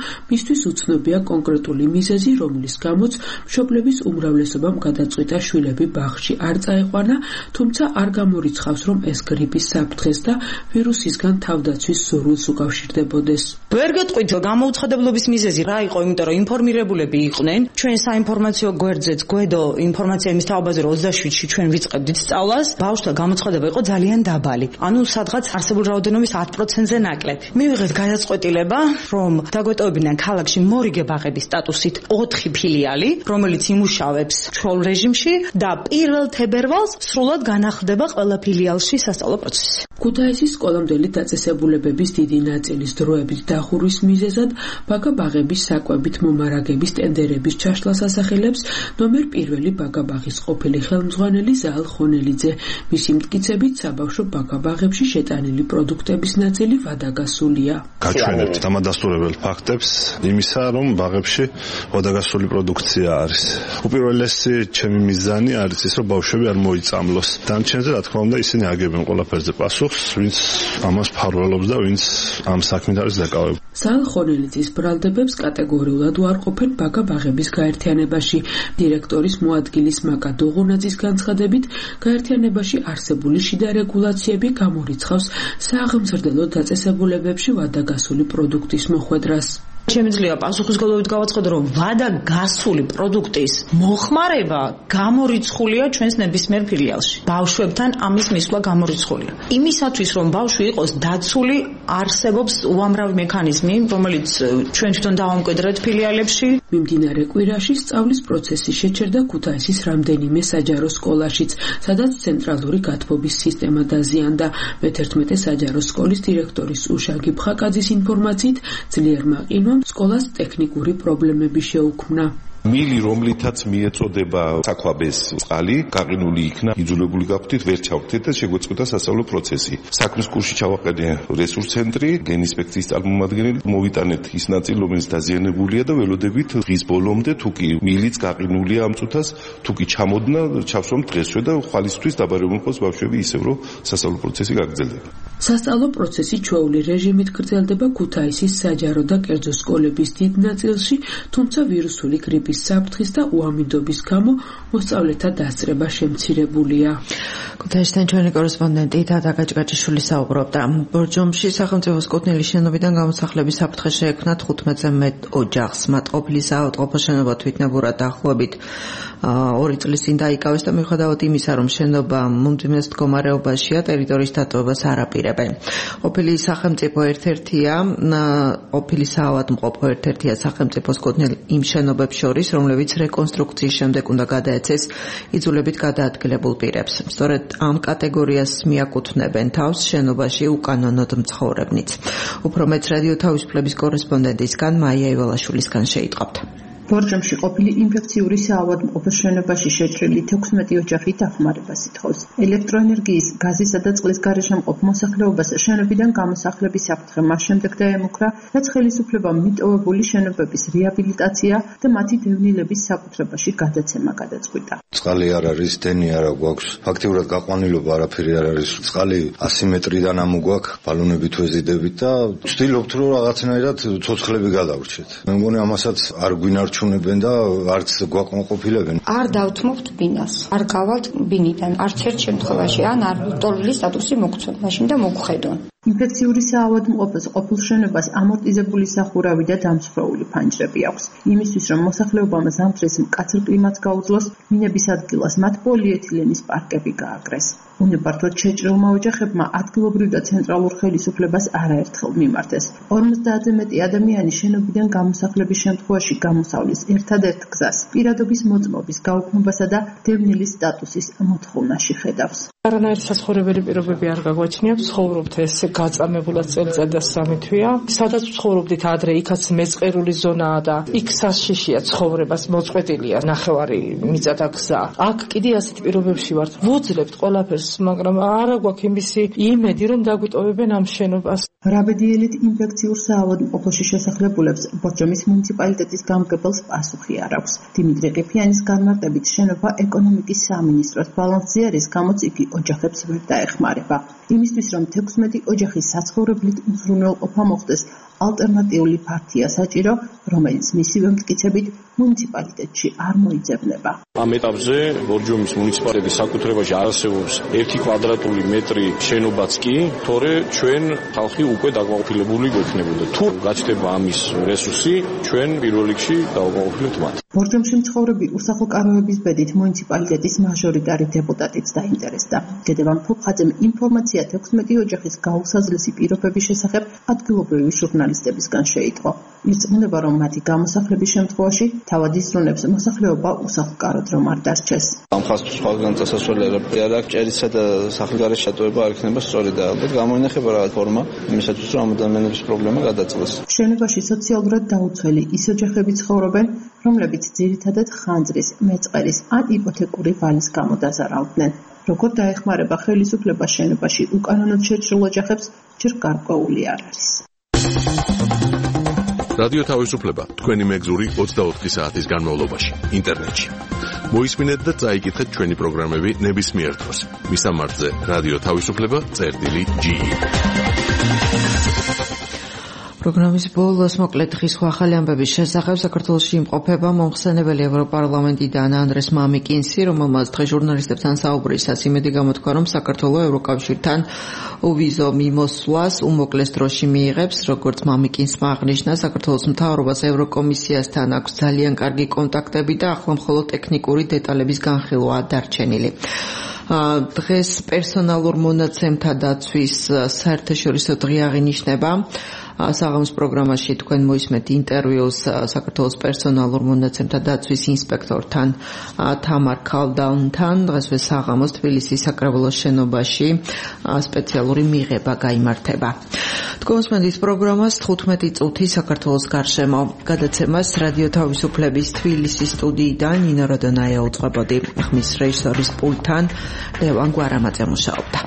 მისთვის უცნობია კონკრეტული მიზეზი, რომლის გამოც მშობლების უმრავლესობამ გადაწყვიტა შვილები ბაღში არ წაეყვანა, თუმცა არ გამორიცხავს, რომ ეს გრიპის საფრთხეს და ვირუსისგან თავდაცვის სურვილს უკავშირდებოდეს. ვერ გეტყვით გამოუცხადებლობის მიზეზი რა იყო, იმიტომ რომ ინფორმირებულები იყვნენ. ჩვენ საინფორმაციო გვერდზეც გვედო ინფორმაცია იმის თაობაზე, რომ 27-ში ჩვენ ვიწყებდით სწავლას, ბავშვთა გამოცხადება იყო ძალიან დაბალი. ანუ სადღაც არსებული რაოდენობის 10%-ზე ნაკლები. მივიღეთ გადაწყვეტილება, რომ დაგვეტოვებინან ქალაქში მორიგე ბაღების სტატუსით 4 ფილიალი, რომელიც იმუშავებს ჩვეულ რეჟიმში და 1 თებერვალს სრულად განახლდება ყველა ფილიალში სასწავლო პროცესი. ქუთაისის სკოლამდელი დაწესებულებების დიდი ნაწილის დროებით დახურვის მიზეზად ბაგა-ბაღების საკვებით მომარაგების ტენდერების ჩაშლას ასახელებს ნომერ 1 ბაგა-ბაღის ყოფილი ხელმძღვანელი ზაალ ხონელიძე. მისი მტკიცებით საბავშვო ბაგა-ბაღებში შეტანილი პროდუქტების ნაწილი ვადაგასულია. გაჩვენებთ დამადასტურებელ ფაქტებს იმისა, რომ ბაღებში ვადაგასული პროდუქცია არის. უპირველესი ჩემი მიზანი არის ის, რომ ბავშვები არ მოიწამლოს. დამჩენზე რა თქმა უნდა ისინი აგებენ ყველაფერზე პასუხს, ვინც ამას ფარველობს და ვინც ამ საქმით არის დაკავებული. ზაალ ხონელიძის ბრალდებებს კატეგორიულად უარყოფენ ბაგა-ბაღების გაერთიანებაში. დირექტორის მოადგილის მაკა დოღუნაძის განცხადებით, გაერთიანებაში არსებული შიდა რეგულაციები გამორიცხავს სააღმზრდელო დაწესებულებებში ვადაგასული პროდუქტის მოხვედრას. შემიძლია პასუხისგებლობით გავაცხადო, რომ ვადაგასული პროდუქტის მოხმარება გამორიცხულია ჩვენს ნებისმიერ ფილიალში. ბავშვებთან ამის მისვლა გამორიცხულია. იმისათვის, რომ ბავშვი იყოს დაცული, არსებობს უამრავი მექანიზმი, რომელიც ჩვენ თვითონ დავამკვიდრეთ ფილიალებში. მიმდინარე კვირაში სწავლის პროცესი შეჩერდა ქუთაისის რამდენიმე საჯარო სკოლაშიც, სადაც ცენტრალური გათბობის სისტემა დაზიანდა. მე-11 საჯარო სკოლის დირექტორის უშაგი ბხაკაძის ინფორმაციით, ძლიერმა ყინვამ სკოლას ტექნიკური პრობლემები შეუქმნა. მილი, რომლითაც მიეწოდება საქვაბეს წყალი, გაყინული იქნა, იძულებული გაგვხდით, ვერ ჩავხდით და შეგვეწყვეტა სასწავლო პროცესი. საქმის კურსში ჩავაყენე რესურს ცენტრი, გენინსპექციის წარმომადგენელი, მოვიტანეთ ის ნაწილი, რომელიც დაზიანებულია და ველოდებით დღის ბოლომდე, თუ კი მილიც გაყინულია ამ წუთას, თუ კი ჩამოდნა, ჩავსვამ დღესვე და ხვალისთვის დაბარებულიყოს იყოს ბავშვები ისევ, რომ სასწავლო პროცესი გაგრძელდება. სასწავლო პროცესი ჩვეული რეჟიმით გრძელდება ქუთაისის საჯარო და კერძო სკოლების დიდ ნაწილში, თუმცა ვირუსული გრიპის საფრთხის და უამინდობის გამო მოსწავლეთა დასწრება შემცირებულია. ქუთაისიდან ჩვენი კორესპონდენტი თათა გაჭგაჭიშვილი საუბრობდა. ბორჯომში სახელმწიფოს კუთვნილი შენობიდან გამოსახლების საფრთხე შეექმნა 15-ზე მეტ ოჯახს. მათ ყოფილი საავადმყოფო შენობა თვითნებურად დაახლოებით 2 წლის წინ დაიკავეს და მიუხედავად იმისა, რომ შენობა მომძიმეს მდგომარეობაშია, ტერიტორიის დატოვებას არ აპირებენ. ყოფილი საავადმყოფო ერთ-ერთია სახელმწიფოს კუთვნილ იმ შენობებს შორის, რომლებიც რეკონსტრუქციის შემდეგ უნდა გადაეცეს იძულებით გადაადგილებულ პირებს. სწორედ ამ კატეგორიას მიაკუთვნებენ თავს შენობაში უკანონოდ მცხოვრებნიც. უფრო მეც რადიო თავისუფლების კორესპონდენტისგან მაია ივალაშვილისგან შეიტყობთ. ბორჯომში ყოფილი ინფექციური საავადმყოფოს შენობაში შეჭრილი 16 ოჯახი დახმარებას ითხოვს. ელექტროენერგიის, გაზისა და წყლის გარეშემყოფ მოსახლეობას შენობიდან გამოსახლების საფრთხე მას შემდეგ დაემუქრა, რაც ხელისუფლებამ მიტოვებული შენობების რეაბილიტაცია და მათი დევნილების საკუთრებაში გადაცემა გადაწყვიტა. წყალი არ არის, დენი არა გვაქვს. ფაქტიურად გაყვანილობა არაფერი არ არის. წყალი 100 მეტრიდან ამოგვაქვს, ბალონებით ვეზიდებით და ვცდილობთ, რომ რაღაცნაირად ცოცხლები გადავრჩეთ. მე მგონი ამასაც არ გვინარჩუნებენ და არც გვაკმაყოფილებენ. არ დავთმობთ ბინას, არ გავალთ ბინიდან, არც ერთ შემთხვევაში, ან არ ვიტოლული სტატუსი მოგცემ, მაშინ და მოგხედონ. ინფექციური საავადმყოფოს ყოფილ შენობას ამორტიზებული სახურავი და დამსხვრეული ფანჯრები აქვს. იმისთვის, რომ მოსახლეობამ ზამთრის მკაცრ კლიმატს გაუძლოს, მინების ადგილას მათ პოლიეთილენის პარკები გააკრეს. უნებართვოდ შეჭრილმა ოჯახებმა ადგილობრივ და ცენტრალურ ხელისუფლებას არაერთხელ მიმართეს. 50-ზე მეტი ადამიანი შენობიდან გამოსახლების შემთხვევაში გამოსავლის ერთადერთ გზას პირადობის მოწმობის გაუქმებასა და დევნილის სტატუსის მოთხოვნაში ხედავს. არანაირი საცხოვრებელი პირობები არ გაგვაჩნია, ცხოვრობთ ეს გაწამებულად წელიწად და 3 თვეა. სადაც ცხოვრობდით ადრე, იქაც მეწყერული ზონაა და იქ საშიშია ცხოვრებას, მოწყვეტილია ნახევარი მიწა და გზა. აქ კიდე ასეთ პირობებში ვართ. ვუძლებთ ყველაფერს, მაგრამ არა გვაქვს იმისი იმედი, რომ დაგვიტოვებენ ამ შენობას. რაბედიელით ინფექციურ საავადმყოფოში შესახლებულებს ბორჯომის მუნიციპალიტეტის გამგებელს პასუხი არ აქვს. დიმიტრი ყიფიანის განმარტებით შენობა ეკონომიკის სამინისტროს ბალანსზე არის, გამოც იგი ოჯახებს ვერ დაეხმარება. იმისთვის, რომ 16 ოჯახის საცხოვრებლით უზრუნველყოფა მოხდეს, ალტერნატიული პარტია საჭირო, რომელიც მისივე მტკიცებით მუნიციპალიტეტში არ მოიძებნება. Am etapზე ბორჯომის მუნიციპალიტეტის საკუთრებაში არ არსებობს 1 კვადრატული მეტრი შენობაც კი, თორე ჩვენ ხალხი უკვე დაკმაყოფილებული გვექნებოდა. თუ გაჩნდება ამის რესურსი, ჩვენ პირველ რიგში დავაკმაყოფილებთ მათ. ბორჯომში მცხოვრები უსახლოკაროების ბედით მუნიციპალიტეტის მაჟორიტარი დეპუტატიც დაინტერესდა. გედევან ფუფხაძემ ინფორმაცია 16 ოჯახის გაუსაზრისი პირობების შესახებ ადგილობრივი ჟურნალისტებისგან შეიტყო. ირწმუნება, რომ მათი გამოსახლების შემთხვევაში თავად ისრუნებს მოსახლეობა უსახლოკაროდ რომ არ დარჩეს. ამ ხალხს სხვაგან წასასვლელი არ აქვს, ჭერისა და სახლგარეშე შეტევება არ იქნება სწორი და ალბათ გამოინახება რა ფორმა იმისათვის, რომ ადამიანების პრობლემა გადაწყვეს. მშენებაში სოციალურად დაუცველი ის ოჯახები ცხოვრობენ, რომლებიც ძირითადად ხანძრის, მეწყერის ან იპოთეკური ვალის გამო დაზარავდნენ. როგორ დაეხმარება ხელისუფლება შენობაში უკანონოდ შეჭრილ ოჯახებს, ჯერ გარკვეული არ არის. რადიო თავისუფლება თქვენი მეგზური 24 საათის განმავლობაში ინტერნეტში. მოისმინეთ და წაიკითხეთ ჩვენი პროგრამები ნებისმიერ დროს. მისამართზე რადიო თავისუფლება.ge. პროგრამის ბოლოს მოკლედ დღის ახალი ამბების შესახებ საქართველოში იმყოფება მომხსენებელი ევროპარლამენტიდან ანდრეს მამიკინსი, რომელმაც დღეს ჟურნალისტებთან საუბრისას იმედი გამოთქვა, რომ საქართველო ევროკავშირთან ვიზო მიმოსვლას უმოკლეს დროში მიიღებს. როგორც მამიკინსმა აღნიშნა, საქართველოს მთავრობას ევროკომისიასთან აქვს ძალიან კარგი კონტაქტები და ახლა მხოლოდ ტექნიკური დეტალების განხილვაა დარჩენილი. დღეს პერსონალურ მონაცემთა დაცვის საერთაშორისო დღე აღინიშნება. საღამოს პროგრამაში თქვენ მოისმენთ ინტერვიუს საქართველოს პერსონალურ მონაცემთა დაცვის ინსპექტორთან თამარ ქალდაუნთან. დღესვე საღამოს თბილისის საკრებულოს შენობაში სპეციალური მიღება გაიმართება. თქვენ მოსმენთ პროგრამას 15 წუთი საქართველოს გარშემო. გადაცემას რადიო თავისუფლების თბილისის სტუდიიდან ნინო როდონაია უწყებოდი. ხმის რეჟისორის პულტთან ლევან გვარამაძე მუშაობდა.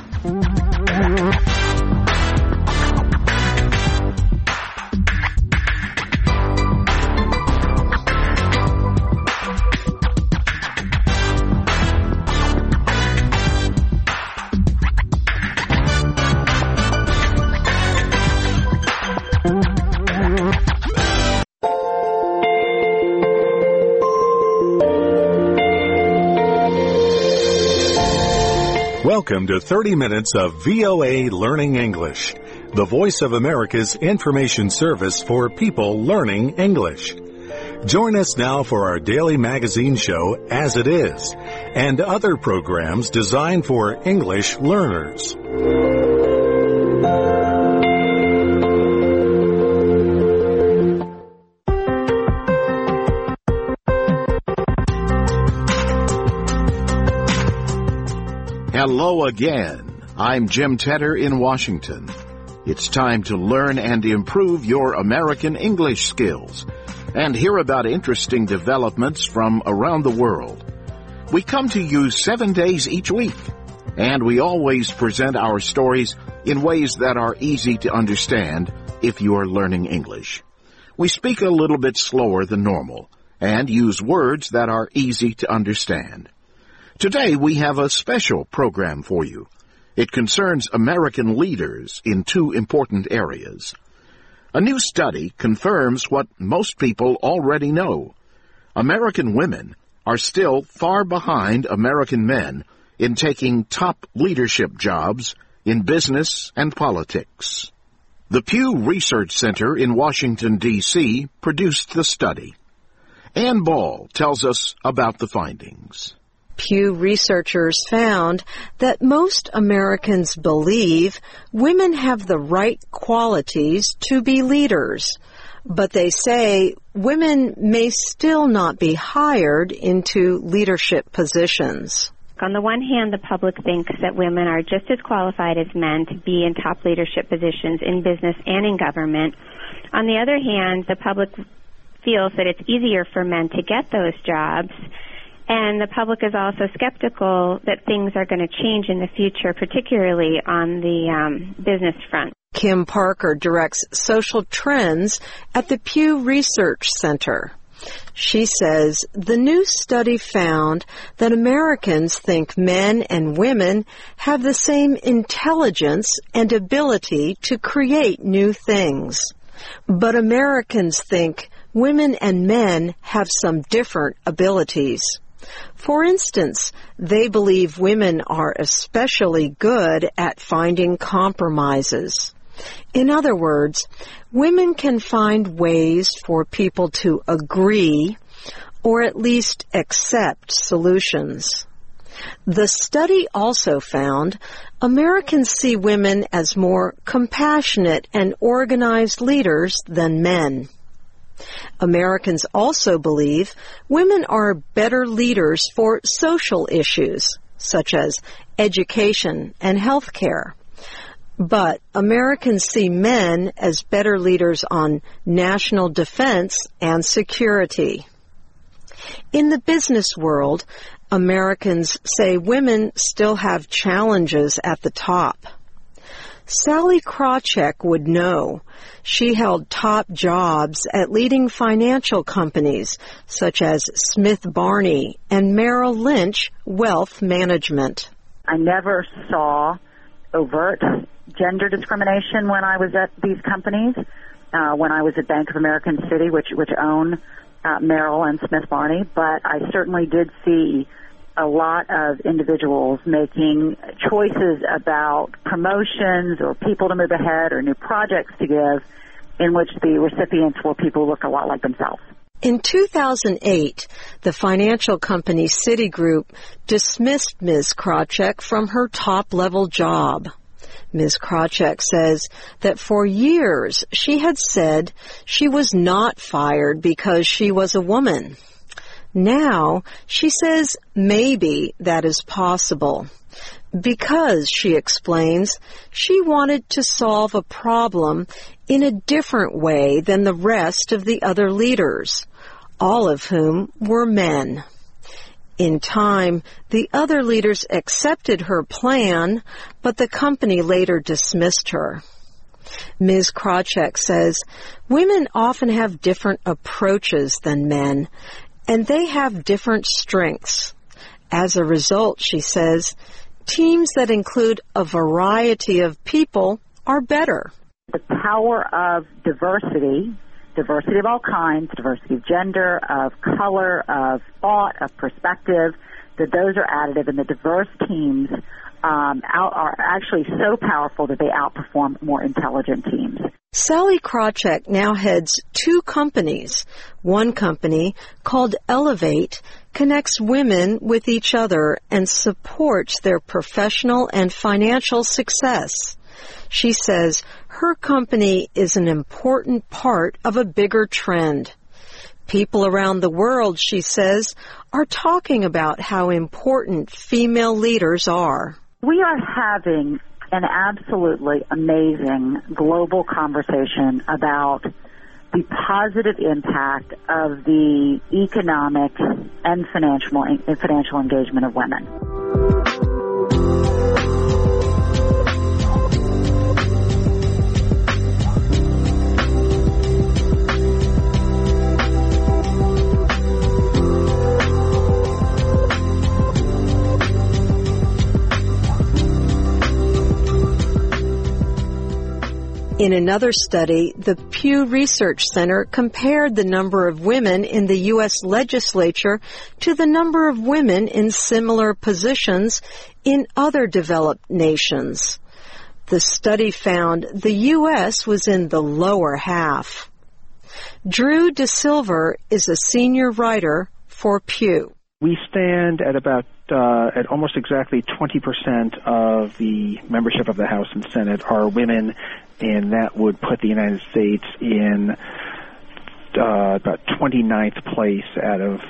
Welcome to 30 minutes of VOA Learning English, the voice of America's information service for people learning English. Join us now for our daily magazine show, As It Is, and other programs designed for English learners. Hello again. I'm Jim Tedder in Washington. It's time to learn and improve your American English skills and hear about interesting developments from around the world. We come to you 7 days each week, and we always present our stories in ways that are easy to understand if you are learning English. We speak a little bit slower than normal and use words that are easy to understand. Today we have a special program for you. It concerns American leaders in 2 important areas. A new study confirms what most people already know. American women are still far behind American men in taking top leadership jobs in business and politics. The Pew Research Center in Washington, D.C. produced the study. Ann Ball tells us about the findings. Pew researchers found that most Americans believe women have the right qualities to be leaders, but they say women may still not be hired into leadership positions. On the one hand, the public thinks that women are just as qualified as men to be in top leadership positions in business and in government. On the other hand, the public feels that it's easier for men to get those jobs. And the public is also skeptical that things are going to change in the future, particularly on the business front. Kim Parker directs social trends at the Pew Research Center. She says the new study found that Americans think men and women have the same intelligence and ability to create new things. But Americans think women and men have some different abilities. For instance, they believe women are especially good at finding compromises. In other words, women can find ways for people to agree or at least accept solutions. The study also found Americans see women as more compassionate and organized leaders than men. Americans also believe women are better leaders for social issues, such as education and health care. But Americans see men as better leaders on national defense and security. In the business world, Americans say women still have challenges at the top. Sally Krawcheck would know. She held top jobs at leading financial companies such as Smith Barney and Merrill Lynch Wealth Management. I never saw overt gender discrimination when I was at these companies. When I was at Bank of America City, which own Merrill and Smith Barney, but I certainly did see a lot of individuals making choices about promotions or people to move ahead or new projects to give in which the recipients were people who look a lot like themselves. In 2008, the financial company Citigroup dismissed Ms. Krawcheck from her top-level job. Ms. Krawcheck says that for years she had said she was not fired because she was a woman. Now, she says maybe that is possible because, she explains, she wanted to solve a problem in a different way than the rest of the other leaders, all of whom were men. In time, the other leaders accepted her plan, but the company later dismissed her. Ms. Krawcheck says women often have different approaches than men, and they have different strengths. As a result, she says, teams that include a variety of people are better. The power of diversity of all kinds, diversity of gender, of color, of thought, of perspective, that those are additive, and the diverse teams are actually so powerful that they outperform more intelligent teams. Sally Krawcheck now heads two companies. One company, called Elevate, connects women with each other and supports their professional and financial success. She says her company is an important part of a bigger trend. People around the world, she says, are talking about how important female leaders are. We are having an absolutely amazing global conversation about the positive impact of the economic and financial engagement of women. In another study, the Pew Research Center compared the number of women in the U.S. legislature to the number of women in similar positions in other developed nations. The study found the U.S. was in the lower half. Drew DeSilver is a senior writer for Pew. We stand at about at almost exactly 20% of the membership of the House and Senate are women, and that would put the United States in about 29th place out of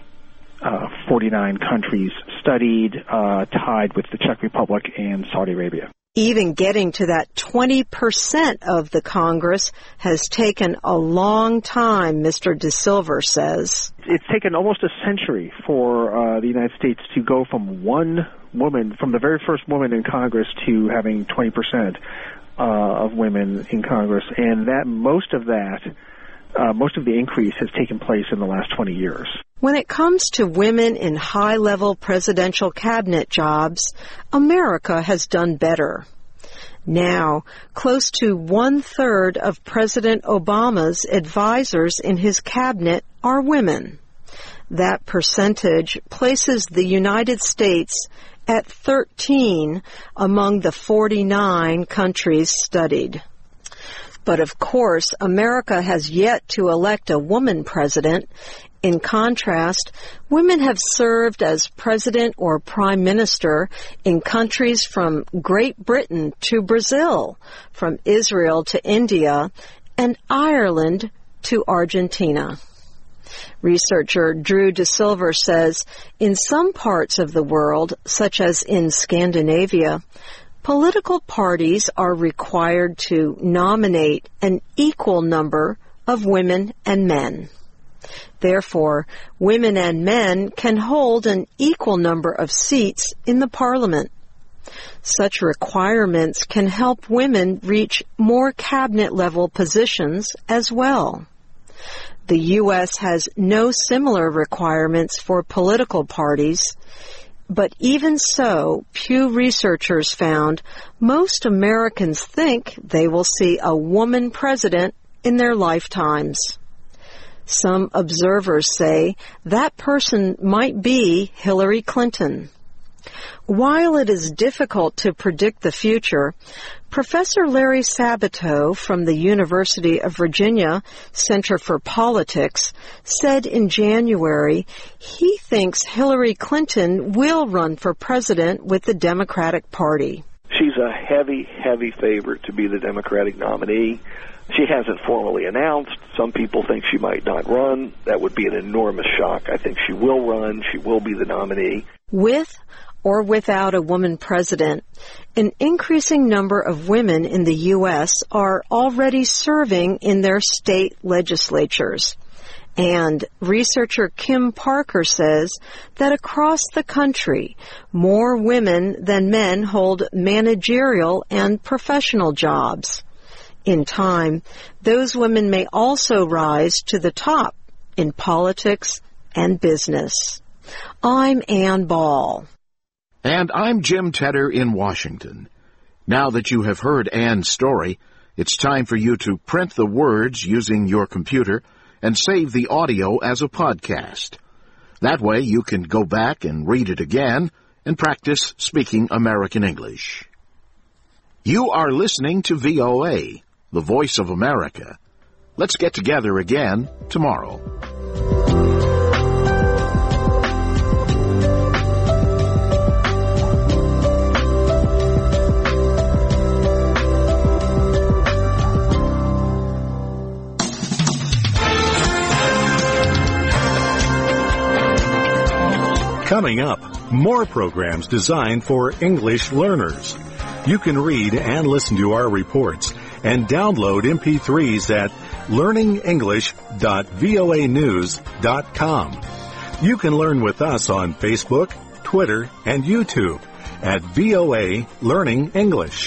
49 countries studied, tied with the Czech Republic and Saudi Arabia. Even getting to that 20% of the Congress has taken a long time, Mr. DeSilver says. It's taken almost a century for the United States to go from one woman, from the very first woman in Congress, to having 20% of women in Congress, and that most of the increase has taken place in the last 20 years. When it comes to women in high-level presidential cabinet jobs, America has done better. Now, close to 1/3 of President Obama's advisors in his cabinet are women. That percentage places the United States at 13 among the 49 countries studied. But of course, America has yet to elect a woman president. In contrast, women have served as president or prime minister in countries from Great Britain to Brazil, from Israel to India, and Ireland to Argentina. Researcher Drew DeSilver says, in some parts of the world, such as in Scandinavia, political parties are required to nominate an equal number of women and men. Therefore, women and men can hold an equal number of seats in the parliament. Such requirements can help women reach more cabinet-level positions as well. The U.S. has no similar requirements for political parties, but even so, Pew researchers found most Americans think they will see a woman president in their lifetimes. Some observers say that person might be Hillary Clinton. While it is difficult to predict the future, Professor Larry Sabato from the University of Virginia Center for Politics said in January he thinks Hillary Clinton will run for president with the Democratic Party. She's a heavy, heavy favorite to be the Democratic nominee. She hasn't formally announced. Some people think she might not run. That would be an enormous shock. I think she will run. She will be the nominee. With or without a woman president, an increasing number of women in the U.S. are already serving in their state legislatures. And researcher Kim Parker says that across the country, more women than men hold managerial and professional jobs. In time, those women may also rise to the top in politics and business. I'm Ann Ball. And I'm Jim Tedder in Washington. Now that you have heard Ann's story, it's time for you to print the words using your computer and save the audio as a podcast. That way you can go back and read it again and practice speaking American English. You are listening to VOA, the Voice of America. Let's get together again tomorrow. Coming up, more programs designed for English learners. You can read and listen to our reports and download MP3s at learningenglish.voanews.com. You can learn with us on Facebook, Twitter, and YouTube at VOA Learning English.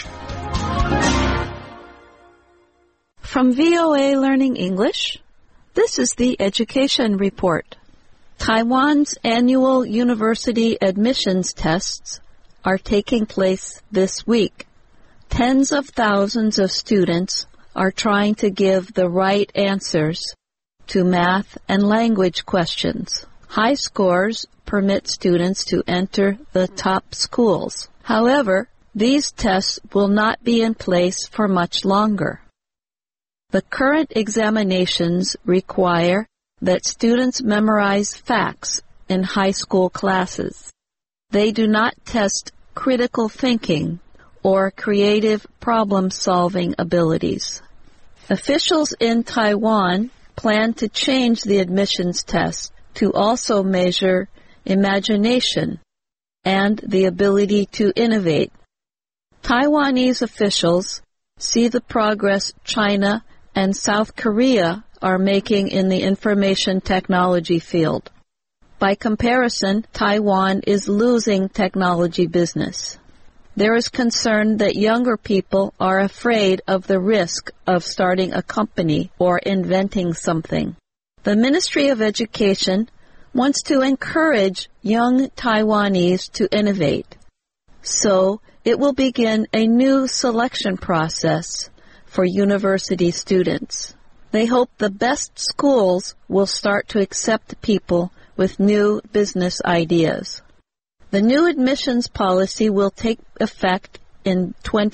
From VOA Learning English, this is the Education Report. Taiwan's annual university admissions tests are taking place this week. Tens of thousands of students are trying to give the right answers to math and language questions. High scores permit students to enter the top schools. However, these tests will not be in place for much longer. The current examinations require that students memorize facts in high school classes. They do not test critical thinking or creative problem-solving abilities. Officials in Taiwan plan to change the admissions test to also measure imagination and the ability to innovate. Taiwanese officials see the progress China and South Korea are making in the information technology field. By comparison, Taiwan is losing technology business. There is concern that younger people are afraid of the risk of starting a company or inventing something. The Ministry of Education wants to encourage young Taiwanese to innovate. So, it will begin a new selection process for university students. They hope the best schools will start to accept people with new business ideas. The new admissions policy will take effect in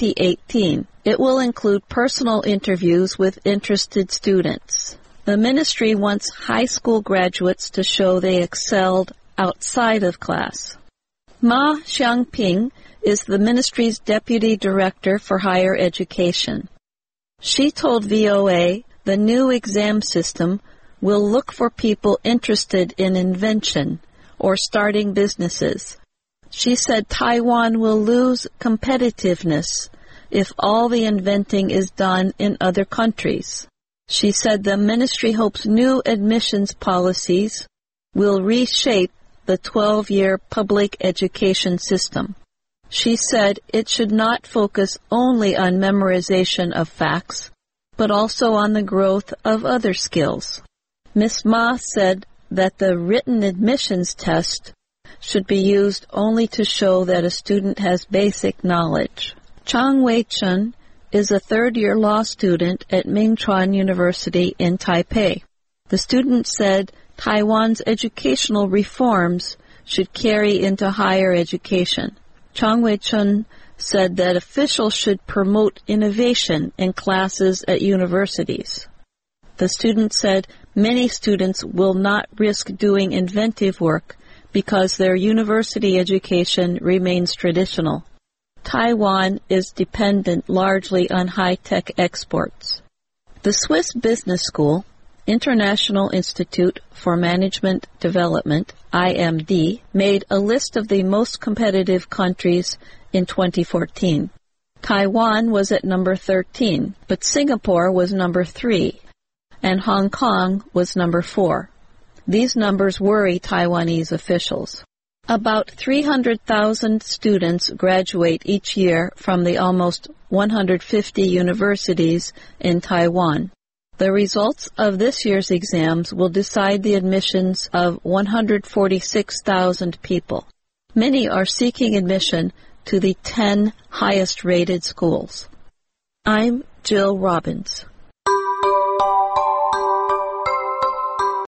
2018. It will include personal interviews with interested students. The ministry wants high school graduates to show they excelled outside of class. Ma Xiangping is the ministry's deputy director for higher education. She told VOA the new exam system will look for people interested in invention or starting businesses. She said Taiwan will lose competitiveness if all the inventing is done in other countries. She said the ministry hopes new admissions policies will reshape the 12-year public education system. She said it should not focus only on memorization of facts, but also on the growth of other skills. Ms. Ma said that the written admissions test should be used only to show that a student has basic knowledge. Chang Wei-chun is a third-year law student at Mingchuan University in Taipei. The student said Taiwan's educational reforms should carry into higher education. Chang Wei-chun said that officials should promote innovation in classes at universities. The student said many students will not risk doing inventive work because their university education remains traditional. Taiwan is dependent largely on high-tech exports. The Swiss Business School, International Institute for Management Development, IMD, made a list of the most competitive countries in 2014. Taiwan was at number 13, but Singapore was number 3, and Hong Kong was number 4. These numbers worry Taiwanese officials. About 300,000 students graduate each year from the almost 150 universities in Taiwan. The results of this year's exams will decide the admissions of 146,000 people. Many are seeking admission to the 10 highest-rated schools. I'm Jill Robbins.